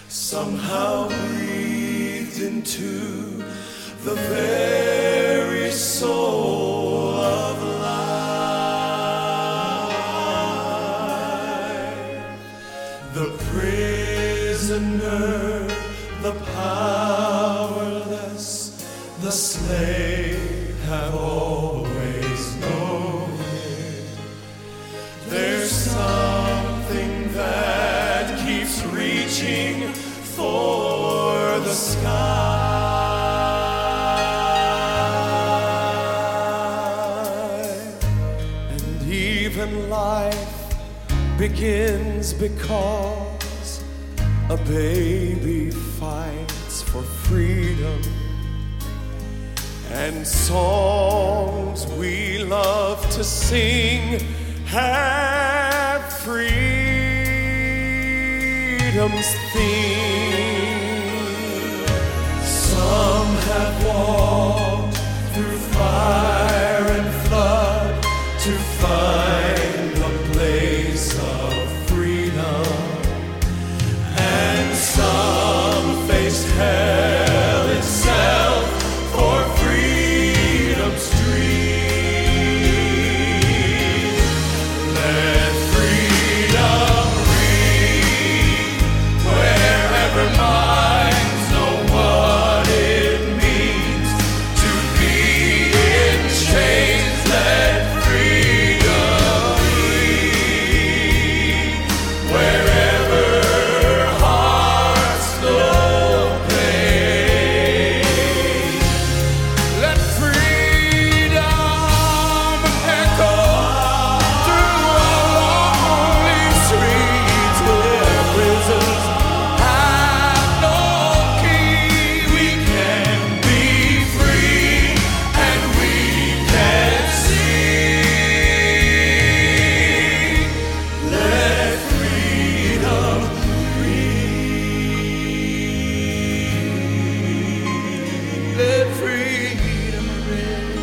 somehow breathed into the very soul of life. The prisoner, the powerless, the slave have always known it. There's something that keeps reaching for the sky. And even life begins because a baby fights for freedom. And songs we love to sing have freedom's theme. Some have walked through fire and flood to find a place of freedom, and some faced hell itself for freedom's dream. Let freedom ring wherever minds know what it means to be in chains. Let freedom ring wherever hearts know pain. Let freedom echo through our lonely streets where prisons have no key. We can be free and we can sing. Let freedom ring. Let freedom ring.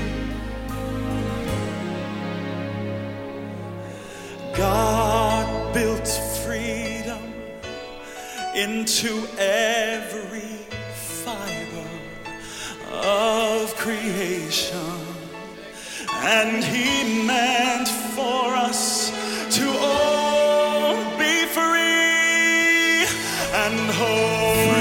God built freedom into every fiber of creation, and He meant for us to all be free and whole.